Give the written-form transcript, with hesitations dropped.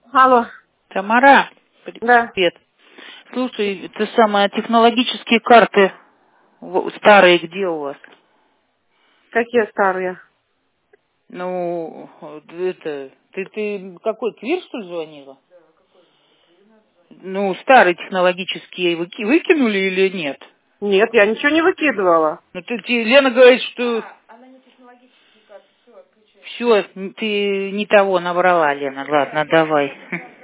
Алло. Тамара, Да. привет. Слушай, это самое, технологические карты старые где у вас? Какие старые? Ну, это, ты какой, Квир, что ли, звонила? Ну, старые технологические выкинули или нет? Нет, я ничего не выкидывала. Ну, Лена говорит, что... Все, ты не того набрала, Лена. Ладно, давай.